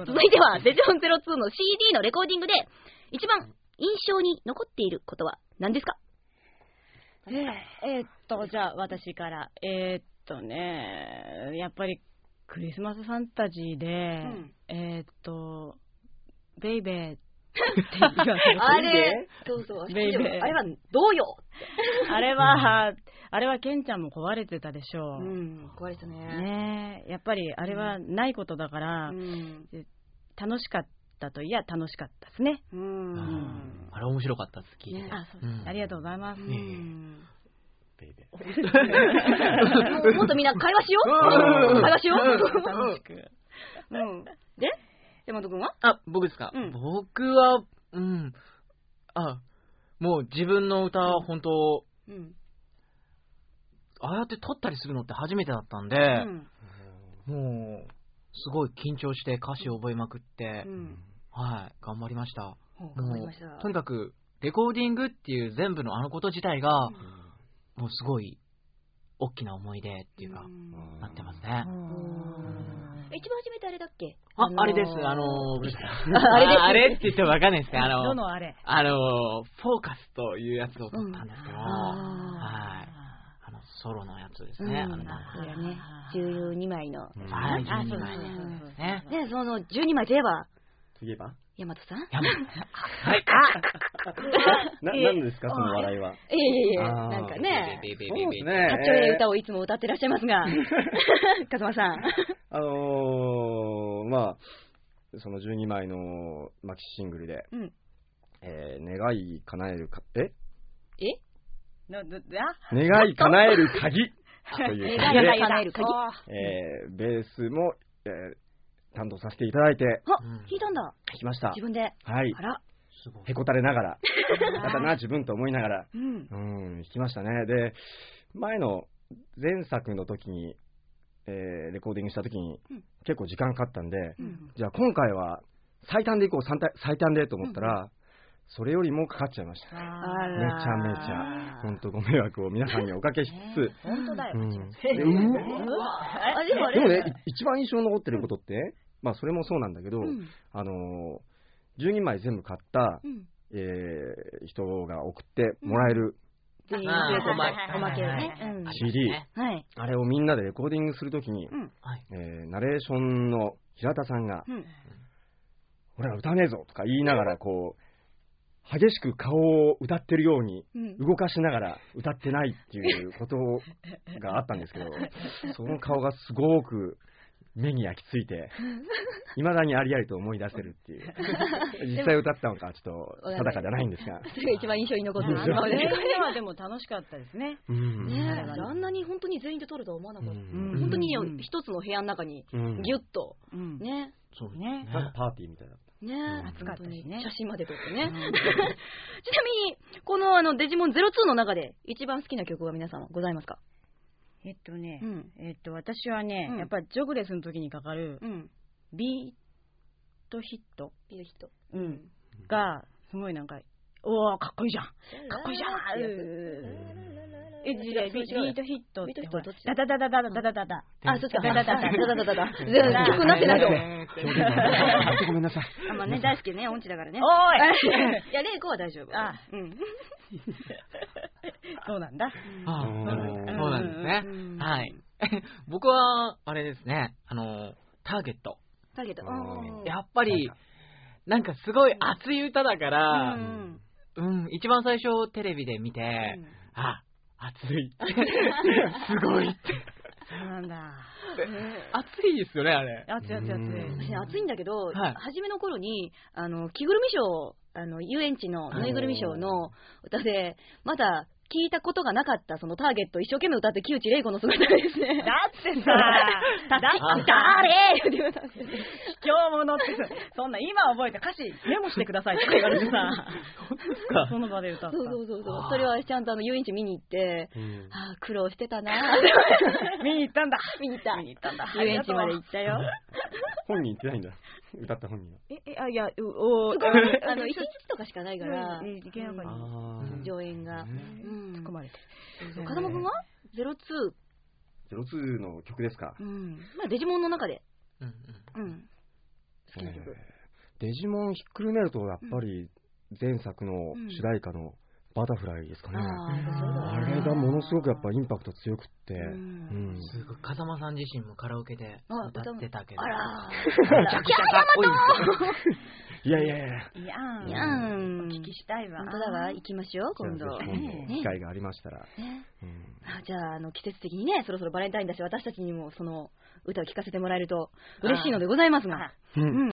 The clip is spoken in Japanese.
続いてはデジモン02の CD のレコーディングで一番印象に残っていることは何ですか？ じゃあ私から。やっぱりクリスマスファンタジーで、ベイベーって言われる。 あれ、そうそう、 ベイベー。 あれはどうよ。 あれはケンちゃんも壊れてたでしょう。 壊れてたね。 ね、やっぱりあれはないことだから、楽しかったといや楽しかったですね。 あれ面白かったです。聞いて。 ありがとうございます。 ベイベー。 もっとみんな会話しよう。会話しよう。 楽しく。 で、山本君は？ 僕ですか。僕はもう自分の歌は本当、ああやって撮ったりするのって初めてだったんで、もうすごい緊張して歌詞を覚えまくって、頑張りました。とにかくレコーディングっていう全部のあのこと自体が、もうすごい大きな思い出っていうか、なってますね。 一番初めてあれだっけ？ あれです。あれって言ってもわかんないですか？ どのあれ？ フォーカスというやつを撮ったんですけど、ソロのやつですね。 そうやね。12枚の。 12枚ですね。 ね、その12枚といえば。大和さん？ はい。 何ですかその笑いは？ なんかね、かっちょいいい歌をいつも歌ってらっしゃいますが、風間さん。 その12枚のマキシシングルで、願い叶える願い叶える鍵という願い叶える鍵。 ベースも担当させていただいて、 弾いたんだ。 弾きました。 自分で。 はい。 あら。 へこたれながら、だったな自分と思いながら、弾きましたね。で、前の前作の時に、レコーディングした時に結構時間かかったんで、じゃあ今回は最短でいこう、最短でと思ったら、それよりもかかっちゃいました。めちゃめちゃ本当ご迷惑を皆さんにおかけしつつ、 本当だよ。 でもね、一番印象に残ってることって、それもそうなんだけど、12枚全部買った人が送ってもらえるおまけをね、 CD、あれをみんなでレコーディングするときに、ナレーションの平田さんが、俺は歌わねえぞとか言いながらこう激しく顔を歌ってるように動かしながら歌ってないっていうことがあったんですけど、その顔がすごく目に焼き付いて、未だにありありと思い出せるっていう。実際歌ったのかちょっと定かじゃないんですが。 それが一番印象に残ってる。 全員はでも楽しかったですね。 あんなに本当に全員で撮るとは思わなかった。本当に一つの部屋の中にギュッと。ね。 そうね。なんかパーティーみたいな。 ね、 暑かったしね。 写真まで撮ってね。ちなみにこのデジモン02の中で一番好きな曲は皆さんはございますか？ 私はね、やっぱりジョグレスの時にかかるビートヒットがすごいなんか、おーかっこいいじゃん、かっこいいじゃん。ビートヒットってほら、ダダダダダダダダダ。 あ、そっか、ダダダダダダダダ。曲なってないよ。 ごめんなさい。 大好きね、音痴だからね。 おーい。 いや、レイコは大丈夫。 そうなんだ。 そうなんですね。はい。僕はあれですね、ターゲット。やっぱりなんかすごい熱い歌だから、一番最初テレビで見て、熱いすごいって。 そうなんだ。 熱いですよね、あれ。 熱いんだけど、初めの頃に着ぐるみショー、遊園地のぬいぐるみショーの歌でまだ聞いたことがなかったそのターゲットを一生懸命歌って木内玲子の姿がですね。 だってさ、 誰って言われたんですよ。 卑怯者ってそんな今覚えて歌詞メモしてくださいって言われてさ、その場で歌った。 そう。それはちゃんと遊園地見に行って、苦労してたな。 見に行ったんだ。 見に行ったんだ。遊園地まで行ったよ。 本人行ってないんだ。歌った本人は。 いや、1日とかしかないから、 行けなかった。 上演が。 突っ込まれて。 風間くんは 02の曲ですか。 デジモンの中で好好きな曲。 デジモンひっくるめると、やっぱり前作の主題歌のバタフライですかね。あれがものすごくやっぱインパクト強くって。 すごい、風間さん自身もカラオケで歌ってたけど。 あら、 めちゃくちゃかっこいいですよ。 いやいやいや、お聞きしたいわ。 本当だわ、行きましょう、今度。 機会がありましたら。 じゃあ、季節的にね、そろそろバレンタインだし、私たちにもその歌を聴かせてもらえると嬉しいのでございますが。